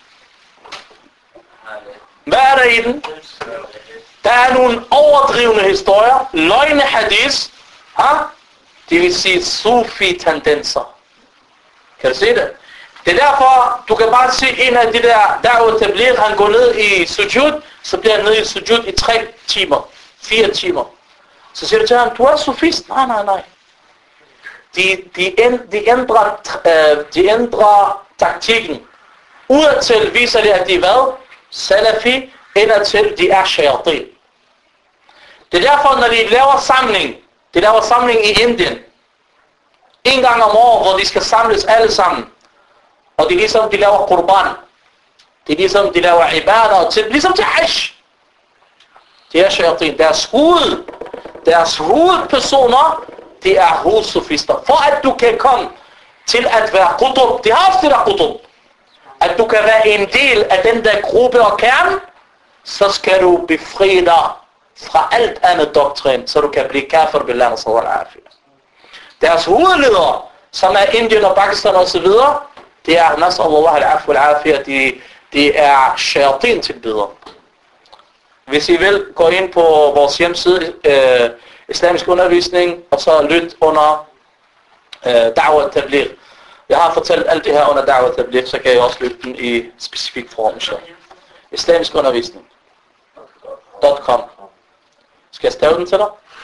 [SPEAKER 1] Hvad er der i den? Der er nogle overdrivende historier, løgne hadith, ha? Det vil sige sufi-tendenser. Kan du se det? Det er derfor, du kan bare se en af de der, der tabligh, han går ned i sujud, så bliver han ned i sujud i tre timer, fire timer. Så siger du til ham, du er sufist? Nej, nej, nej. De, de, de, ændrer, de ændrer taktikken. Udadtil viser det, at de er hvad? Salafi. Indadtil, de er shayatin. Det er derfor, når de laver samling, de laver samling i Indien, en gang om året, hvor de skal samles alle sammen, og det er ligesom, de laver qurban, det er ligesom, de laver ibadah, til, ligesom til hajj. De er shayatin. Deres hoved, deres hovedpersoner, de er hovedsofister. For at du kan komme til at være qutub, de har også det der qutub, at du kan være en del af den der gruppe og kerne, så skal du befri dig fra alt andet doktrin, så du kan blive kafir billah sallallahu alaihi wasallam. Deres hovedledere, som er Indien og Pakistan og så videre, det er nasallallahu al-afwa al-afiyah, de, de er shayatin tilbedere. Hvis I vil, gå ind på vores hjemmeside, øh, islamisk undervisning, og så lyt under øh, da'wah tabligh. Jeg har fortalt alt det her under da'wah tabligh, så kan jeg også lytte den i specifik form. Islamisk undervisning. .com. Skal jeg stave den til dig?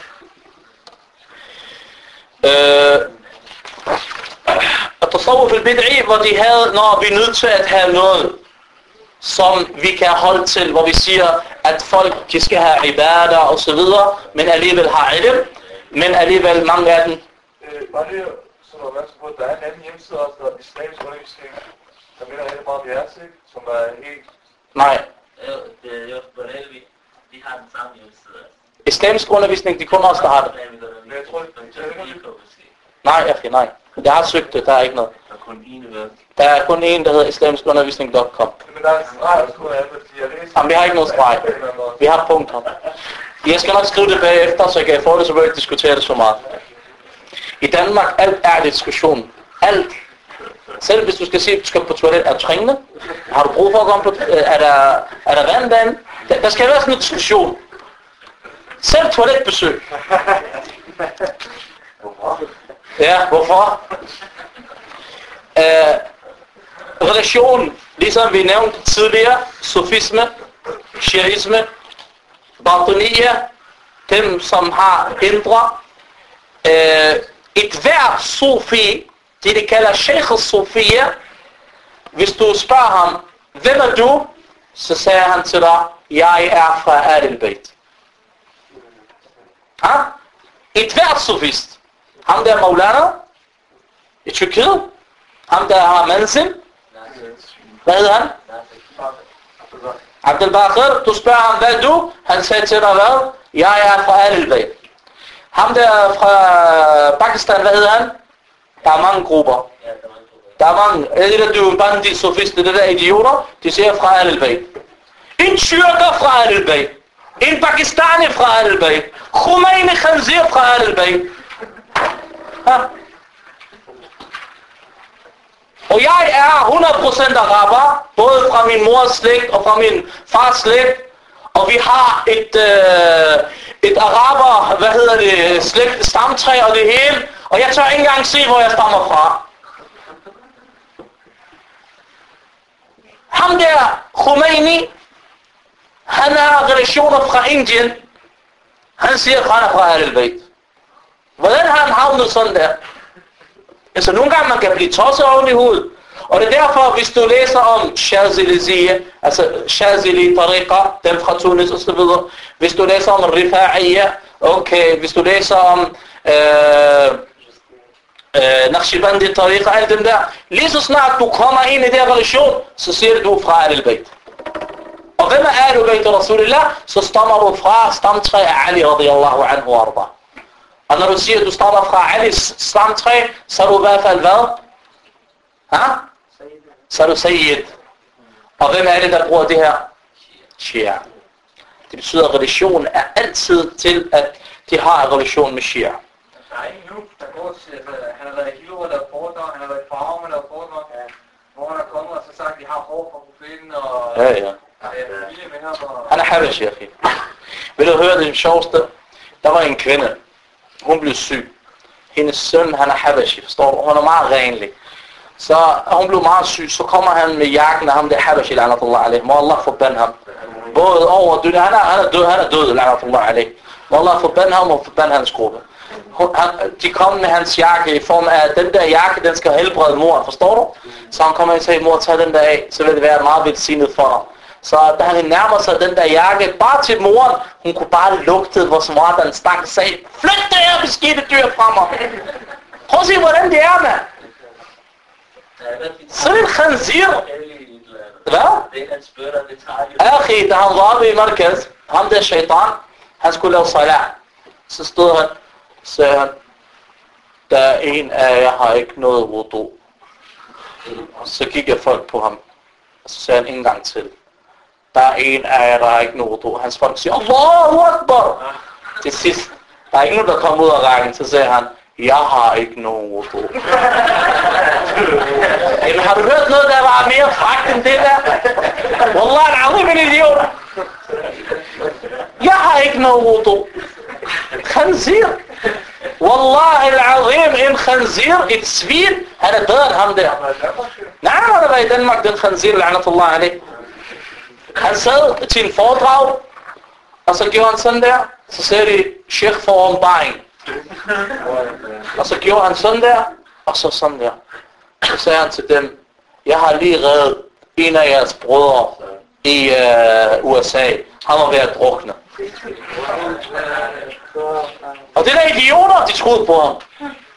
[SPEAKER 1] Øh, at tasawwuf al-bid'i, hvor de havde, når vi er nødt til at have noget, som vi kan holde til, hvor vi siger, at folk de skal have ibadah og så videre, men alligevel har ilm, men alligevel mange af dem.
[SPEAKER 4] Øh, bare lige så du opmærksom på, at der er en anden hjemmeside også, der er islamisk undervisning, der minder rigtig meget om jeres, ikke? Som er helt...
[SPEAKER 1] Nej.
[SPEAKER 2] Det er jo på Elvi. De har den samme hjemmeside.
[SPEAKER 1] Islamisk undervisning, de kun også der har det.
[SPEAKER 4] Men jeg tror ikke, det er
[SPEAKER 1] Nej, okay, nej. Jeg har søgt det, der er ikke noget.
[SPEAKER 2] Der er kun en ved.
[SPEAKER 1] Der er kun en, der hedder islamiskundervisning punktum com.
[SPEAKER 4] Men der er en streg også på andet, fordi jeg læser...
[SPEAKER 1] Jamen, vi har ikke noget streg. Vi har punkter. Jeg skal nok skrive det bagefter, så jeg kan få det, så vi ikke diskutere det så meget. I Danmark, alt er diskussion. Alt. Selv hvis du skal se, at du skal på toilet, er du trængende? Har du brug for at komme på... Er der, er der vand derinde? Der, der skal være sådan en diskussion. Selv toiletbesøg. Ja, hvorfor? Øh, relation, ligesom vi nævnte tidligere, sufisme, shiisme, batiniya, dem som har indre. Øh, et hver sufi, det de kalder Sheikh al-Sufiyya, hvis du spørger ham, hvem er du? Så siger han til dig, jeg er fra Ahl-Bayt. Ha? Et hvert sufist. Ham der Maulana i Tyrkiet. Ham der har Manzil. Hvad hedder han? Abdel Baqir. Du spørger ham, hvad er du? Han sagde til dig, hvad? Jeg er fra Ahl-Bayt. Ham der fra Pakistan, hvad hedder han? Der er mange grupper. Der er mange. Det der du bandit sofister, det der idioter, de siger fra Ahl-Bayt. En tyrker fra Ahl-Bayt. En pakistani fra Ahl-Bayt. Khomeini Khanzir fra Ahl-Bayt. Ha? Og jeg er hundrede procent araber, både fra min mors slægt og fra min fars slægt. Og vi har et, øh, et araber, hvad hedder det, slægt, stamtræ og det hele. Og jeg tør ikke engang se, hvor jeg stammer fra. Ham der, Khomeini, han har relationer fra Indien. Han siger, at han er fra Ahl-Bayt. Hvordan har han havnet sådan der? Altså nogle gange man kan blive tosset oven i hovedet. Og det er derfor, hvis du læser om Shaziliziye, altså Shazili Tariqa, den fra Tunis og så videre. Hvis du læser om Rifa'iyya, okay, hvis du læser om øh, øh, Naqshbandi Tariqa, alt dem der. Lige så snart du kommer ind i den relation, så siger du fra Ahl-Bayt. Og hvem er Ahl-Bayt Rasulillah? Så stammer du fra stamtræ af Ali radiyallahu anhu wa arda. Og når du siger, at du stammer fra Alis stamtræ, så er du i hvert fald hvad? Ha? Så er du Sayyid. Og hvem er det, der bruger det her? Shia. Det betyder, at religion er altid til, at de har en relation med Shia.
[SPEAKER 5] Der er ikke nu, der går til, at han har været i Hillerød, der er foredrag, han har været i Farmen, der er foredrag, hvor han er kommet og så sagt, at vi har råd for profeten, og
[SPEAKER 1] ja, ja. Han er habashi, akhi. Vil du høre det sjoveste? Der var en kvinde. Hun blev syg. Hendes søn, han er habashi, forstår du? Hun er meget renlig. Så hun blev meget syg, så kommer han med jakken af ham, det er habashi, la'natullah alayh. Må Allah forbande ham. Både over død, han er, han er død, han er død, la'natullah alayh. Må Allah forbande ham og forbande hans gruppe. Han, de kom med hans jakke i form af, den der jakke, den skal helbrede moren, forstår du? Så han kommer ind og siger, mor, tag den der af, så vil det være meget velsignet for dig. Så da han nærmer sig den der jakke, bare til moren, hun kunne bare lugte, hvor smart den stank og sagde, flyt det her beskidte dyr fra mig. Prøv at se, hvordan det er, mand. Sådan en khanzir. Hvad? Akhi, da han var oppe i Markaz, ham der shaitan, han skulle lave salat. Så stod han, sagde han, der er en af jer har ikke noget wudu. Så gik jeg folk på ham, og så sagde han en gang til. Der er en af jer, der har ikke noget wudu. Hans folk siger, Allahu Akbar. Til sidst, der er ingen, der kom ud af rækken, så sagde han, jeg har ikke nogen wudu. Jamen, har du hørt noget, der var mere fragt end det der? Wallah, aldrig min idiot. Jeg har ikke noget wudu. Khanzir. Wallah al-azim, en khanzir, et svin, han er bedre end ham der. Nej, han har været i Danmark, den khanzir, la'natullah alayh. Han sad til en foredrag, og så gjorde han sådan der, så sagde de, sheikh for åbenbaring. Og så gjorde han sådan der, og så sådan der. Så sagde han til dem, jeg har lige reddet en af jeres brødre i uh, U S A. Han var ved at drukne. Og det der idioter, de troede på ham.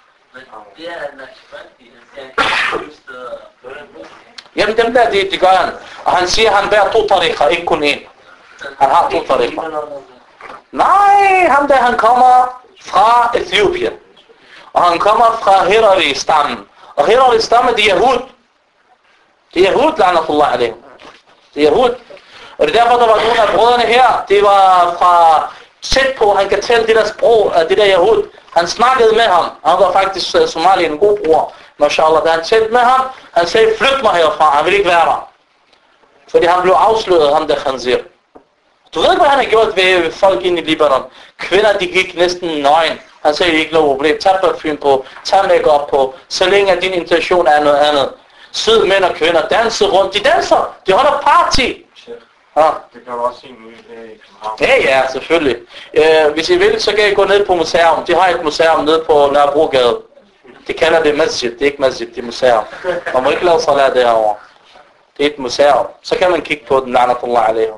[SPEAKER 1] Jamen dem der, de, de gør han. Og han siger, han bærer to tariqa, ikke kun én. Han har to tariqa. Nej, ham der, han kommer fra Etiopien. Og han kommer fra Hirari-stammen. Og Hirari-stammen, det er Yahud. Det er Yahud, la'natullah alayh. Det er Yahud. Og det er derfor, der var nogle af brødrene her, det var fra tæt på, han kan tælle det der sprog, det der Yahud. Han snakkede med ham. Han var faktisk uh, Somali, en god bror. Mashallah, da han talte med ham, han sagde, flyt mig herfra, han vil ikke være der. Fordi han blev afsløret, ham der khanzir. Du ved ikke, hvad han har gjort ved folk inde i Libanon. Kvinder, de gik næsten nøgen. Han sagde, det er ikke noget problem. Tag parfume på, tag make-up på, så længe din intention er noget andet. Søde mænd og kvinder danser rundt. De danser, de holder party. Ja.
[SPEAKER 5] Det kan du også se nu i København.
[SPEAKER 1] Ja, ja, selvfølgelig. Øh, hvis I vil, så kan I gå ned på museum. De har et museum nede på Nørrebrogade. De kalder det masjid. Det er ikke masjid, det er museum. Man må ikke lave salat derovre. Det er et museum. Så kan man kigge på den, la'natullah alayhim.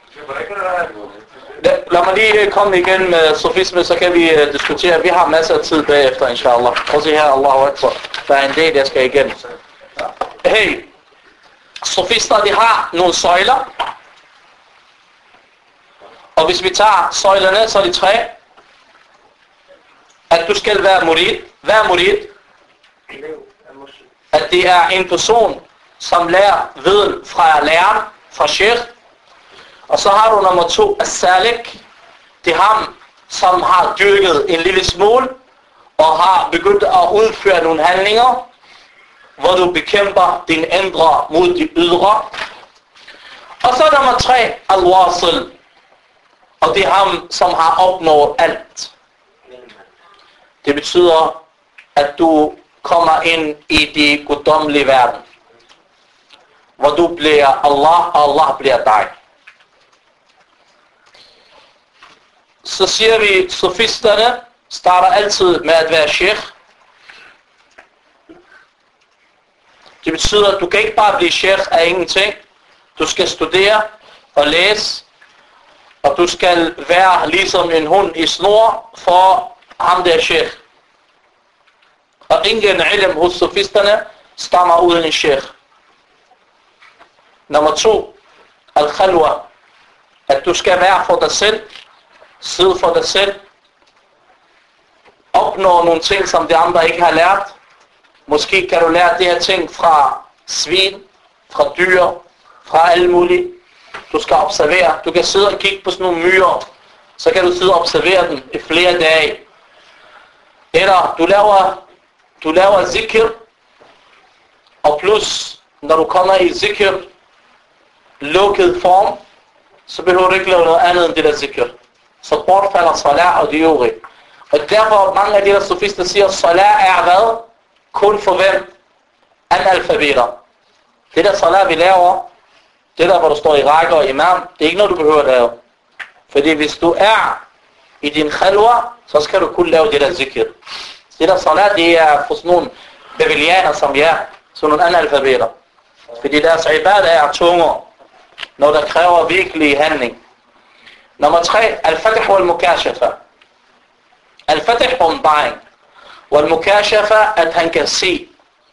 [SPEAKER 1] Lad mig lige komme igen med sofisme, så kan vi uh, diskutere. Vi har masser af tid bagefter, inshallah. Prøv at se her, Allahu Akbar. Der er en del, jeg skal igen. Hey, sofister, de har nogle søjler. Og hvis vi tager søjlerne, så er de tre. At du skal være murid. Hvad er murid? At det er en person, som lærer viden fra læreren, fra sheikh. Og så har du nummer to, as-salik. Det er ham, som har dyrket en lille smule, og har begyndt at udføre nogle handlinger, hvor du bekæmper din indre mod de ydre. Og så nummer tre, al-wasil. Og det er ham, som har opnået alt. Det betyder, at du kommer ind i de guddommelige verden, hvor du bliver Allah, og Allah bliver dig. Så siger vi, sofisterne starter altid med at være sheikh. betyder, at du kan ikke bare blive sheikh af ingenting. Du skal studere og læse, og du skal være ligesom en hund i snor for ham der sheikh. Og ingen ilm hos sofisterne stammer uden en sheikh. Nummer to, al-khalwa, at du skal være for dig selv, sidde for dig selv, opnå nogle ting, som de andre ikke har lært. Måske kan du lære de her ting fra svin, fra dyr, fra alle mulige. Du skal observere. Du kan sidde og kigge på sådan nogle myrer, så kan du sidde og observere dem i flere dage. Eller du laver, du laver zikr, og plus, når du kommer i zikr, lukket form, så behøver du ikke lave noget andet end det der zikr. Så bortfalder salat og de øvrige. Og derfor mange af de der sofister siger, at salat er hvad? Kun for hvem? Analfabeter. Det der salat vi laver, det der hvor du står i række og imam, det er ikke noget du behøver at lave. Fordi hvis du er i din khalwa, så skal du kun lave det der zikr. Det der salat, det er for sådan nogle bevilianer som jeg, sådan nogle analfabeter. Fordi deres ibadah er tungere, når der kræver virkelig handling. Nummer tre, al-fatih wal-mukashafa. Al-fatih åbenbaring. Wal-mukashafa, at han kan se.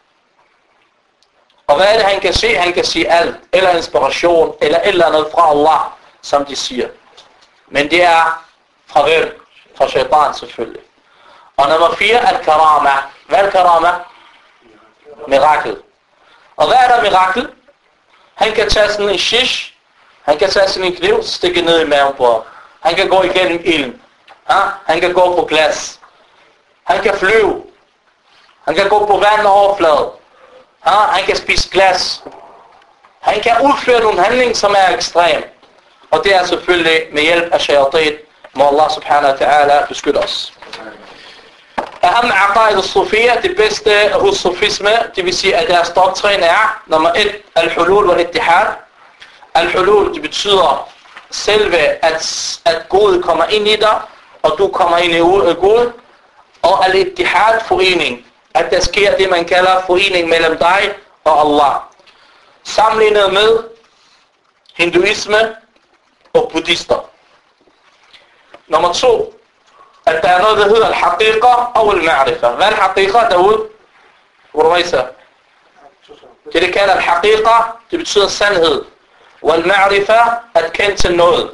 [SPEAKER 1] Og hvad er det han kan se? Han kan se alt, eller inspiration, eller et eller andet fra Allah, som de siger. Men det er fra hvem? Fra shaitan selvfølgelig. Og nummer fire, al-karama. Hvad er karama? Mirakel. Og hvad er der mirakel? Han kan tage sådan en shish, han kan tage sådan en kniv, stikke ned i maven på. Han kan gå igennem ilden. Ja? Han kan gå på glas. Han kan flyve. Han kan gå på vand og overflade. Ja? Han kan spise glas. Han kan udføre nogle handlinger, som er ekstrem. Og det er selvfølgelig med hjælp af shaitan. Må Allah subhanahu wa ta'ala beskytte os. Aham aqaid al-sufiyya, det bedste hos sufisme, det vil sige, at deres doktrin er, nummer et, al-hulul wal-ittihad. Al-hulul, det betyder selve, at, at Gud kommer ind i dig, og du kommer ind i Gud. Og al-ittihad, forening. At der sker det, man kalder forening mellem dig og Allah. Sammenlignet med hinduisme og buddhister. Nummer to, at der er noget, der hedder al-haqiqa og al-ma'rifa. Hvad er al-haqiqa, Dawood? Urwaysa. Det, det kalder al-haqiqa, det betyder sandhed. Og al-ma'rifa, at kende til noget.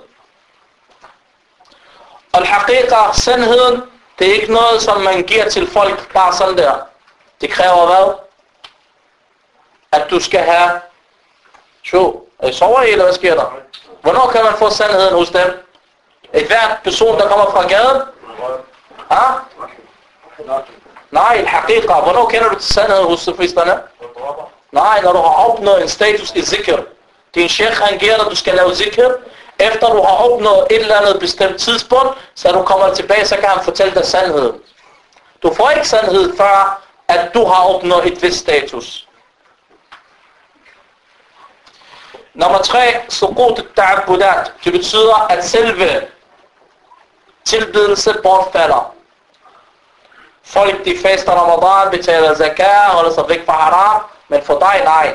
[SPEAKER 1] Al-haqiqa, sandheden, det er ikke noget, som man giver til folk bare sådan der. Det kræver hvad? At du skal have... Sjo, er I sover i, eller hvad sker der? Hvornår kan man få sandheden hos dem? Et hvert person, der kommer fra gaden? Ah? Nej, al-haqiqa. Hvornår kender du til sandheden hos sufisterne? Nej, når du har opnået en status i zikr. Din sheikh, han giver dig, du skal lave zikr. Efter du har opnået et eller andet bestemt tidspunkt, så du kommer tilbage, så kan han fortælle dig sandheden. Du får ikke sandhed, før at du har opnået et vist status. Nummer tre, suqut al-ta'abbudat. Det betyder, at selve tilbedelse bortfalder. Folk, de faster Ramadan, betaler zakat, holder sig væk fra haram, men for dig, nej.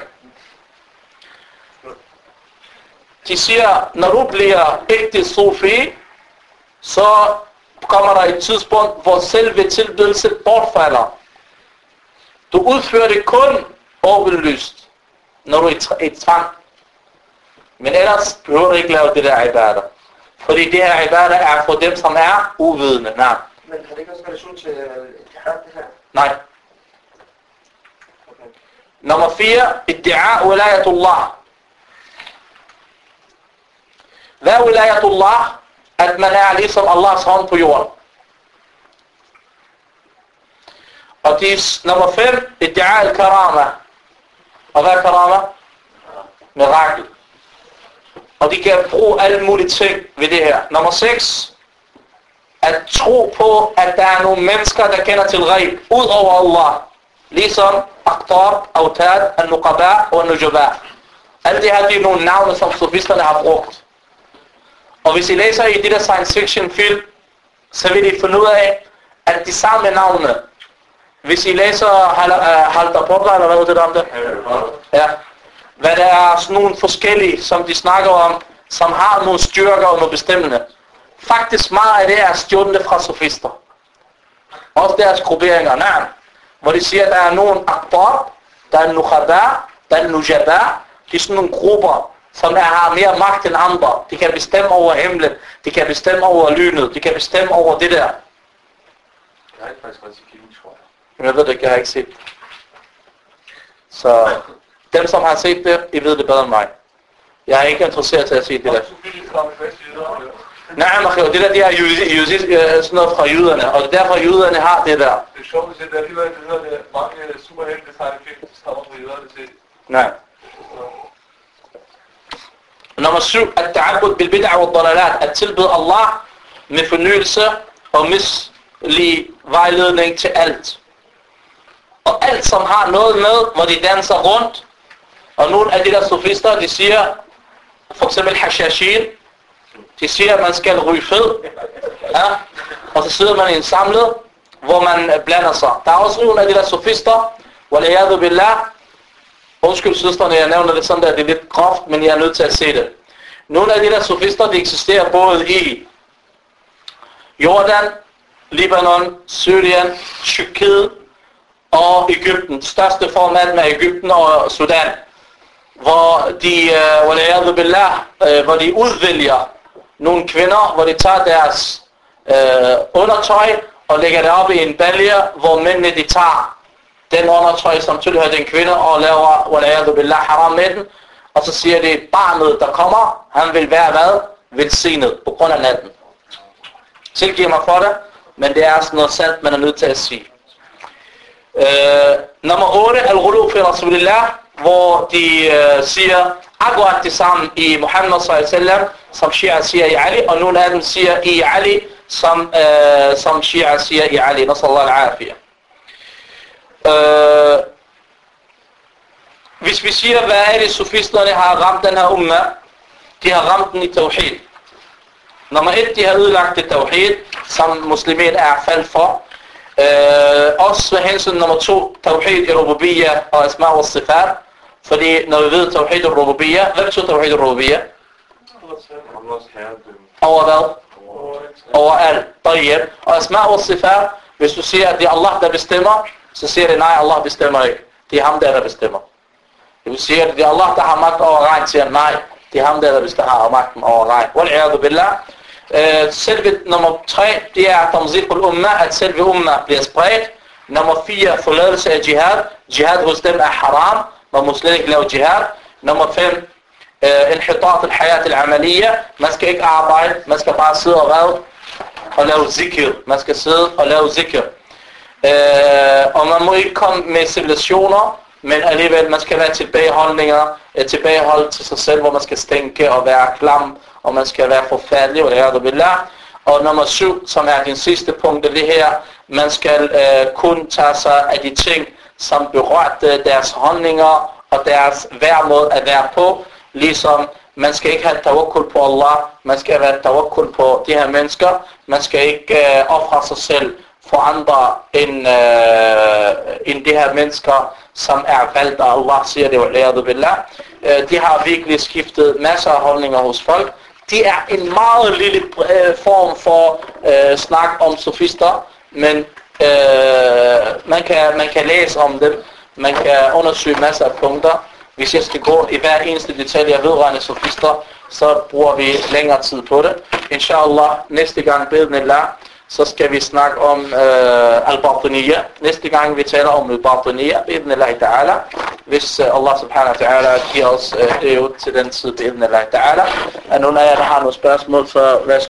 [SPEAKER 1] De siger, når du bliver ægte sufi, så kommer der et tidspunkt, hvor selve tilbedelse bortfalder. Du udfører det kun åbenlyst, når du er i tvang. Men ellers behøver du ikke lave det der ibadah. Fordi det her ibadah er for dem, som er uvidende. Nej.
[SPEAKER 3] Men har det ikke også relation til ittihad, det her?
[SPEAKER 1] Nej. Okay. Nummer fire, iddia wilayatullah. Hvad er wilayatullah? At man er ligesom Allahs hånd på jorden. Og det er nummer fem, iddia al-karama. Og hvad er karama? Mirakel. Og de kan bruge alle mulige ting ved det her. Nummer seks, at tro på, at der er nogle mennesker, der kender til ghaib, ud over Allah. Ligesom Aqtar, Autad, Al-Nuqaba og Al-Nujaba. Alle det her, de er nogle navne, som sofisterne har brugt. Og hvis I læser i de der science fiction film, så vil I finde ud af, at de samme navne, hvis I læser Halter Popper, eller hvad ved det om det? Ja. Hvad der er sådan nogle forskellige, som de snakker om, som har nogle styrker og nogle bestemmende. Faktisk meget af det er stjålende fra sofister. Også deres grupperinger, nej. Hvor de siger, at der er nogle akbar, der er nukhaba, der er nujaba. De er sådan nogle grupper, som er, har mere magt end andre. De kan bestemme over himlen, de kan bestemme over lynet, de kan bestemme over det der.
[SPEAKER 4] Jeg har ikke faktisk også kigget, tror jeg.
[SPEAKER 1] Jeg ved det ikke, jeg har ikke set det. Så dem, som har set det, I ved det bedre end mig. Jeg er ikke interesseret til at se det der. Nej, man kan jo det der, det er jødi, sådan noget fra jøderne, og det er derfor jøderne har det der.
[SPEAKER 4] Det er sjovt, at det er alligevel, det hedder det, mange superhelte, der har det fint, der stammer fra jøderne til.
[SPEAKER 1] Nej. Nummer syv, at ta'abbud bil bid'a wa dalalat, at tilbede Allah med fornyelse og mislig vejledning til alt. Og alt, som har noget med, hvor de danser rundt, og nogle af de der sofister, de siger, for eksempel hashashin, de siger, at man skal ryge fed, ja? Og så sidder man i en samlet, hvor man blander sig. Der er også nogle af de der sofister, waliyadu billah, undskyld søsterne, jeg nævner det sådan der, det er lidt groft, men jeg er nødt til at se det. Nogle af de der sofister, de eksisterer både i Jordan, Libanon, Syrien, Tyrkiet og Egypten. Største format med Egypten og Sudan. Hvor de, waliyadu billah, hvor de udvælger nogle kvinder, hvor de tager deres øh, undertøj og lægger det op i en balje, hvor mændene de tager den undertøj, som tilhører den kvinde, og laver waliyadu billah haram med den, og så siger de, barnet der kommer, han vil være hvad? Velsignet på grund af natten. Tilgiv mig for det, men det er sådan noget sandt, man er nødt til at sige. Øh, nummer otte, al-ghulu fi rasulillah, hvor de øh, siger akkurat det samme i Muhammad sallallahu alaihi wasallam, som Shia siger i Ali, og nogle af dem siger i Ali, som, øh, som Shia siger i Ali. Nasallallahu al-afiyah. Øh, hvis vi siger, hvad er det, sofisterne har ramt den her umma, de har ramt den i tawhid. Nummer et, de har ødelagt det tawhid, som muslimen er faldt for. Øh, også med hensyn nummer to, tawhid i rububiyyah og asma wa sifat. Fordi når vi ved tawhid i rububiyyah, hvad betyder tawhid i rububiyyah? Over hvad? Over alt. Tayyib. Og asma wa sifat, hvis du siger, at det er Allah, der bestemmer, så siger det, nej, Allah bestemmer ikke. Det er ham, der, der bestemmer. Hvis du siger, at det er Allah, der har magt over regn, siger nej, det er ham, der, der bestemmer, har magten over regn. Wal'iyadu billah. Uh, selve nummer tre, det er tamzik al-umma, at selve umma bliver spredt. Nummer fire, forladelse af jihad. Jihad hos dem er haram, man må slet ikke lave jihad. Nummer fem, uh, inhitat al-hayat al-amaliyya. Man skal ikke arbejde, man skal bare sidde og hvad? Og lave zikr. Man skal sidde og lave zikr. Uh, og man må ikke komme med civilisationer, men alligevel man skal være tilbageholdninger, tilbageholdt til sig selv, hvor man skal stænke og være klam, og man skal være forfærdelig, og det billah. Og nummer syv, som er den sidste punkt af det her, man skal uh, kun tage sig af de ting, som berørte deres holdninger og deres værmåde at være på, ligesom man skal ikke have tawakkul på Allah, man skal have tawakkul på de her mennesker, man skal ikke uh, ofre sig selv for andre end, uh, end de her mennesker, som er valgt af Allah, siger det, wal'iyadu billah. Uh, de har virkelig skiftet masser af holdninger hos folk. De er en meget lille uh, form for uh, snak om sofister, men uh, man, kan, man kan læse om dem, man kan undersøge masser af punkter. Hvis jeg skal gå i hver eneste detalje vedrørende sofister, så bruger vi længere tid på det. Inshallah, næste gang, bidnillah, så skal vi snakke om uh, al-Batiniyya. Næste gang vi taler om al-Batiniyya, bidnillah ta'ala. Hvis uh, Allah subhanahu wa ta'ala giver os uh, det ud til den tid, bidnillah ta'ala. Er nogen af jer, der har nogle spørgsmål, så værsgo.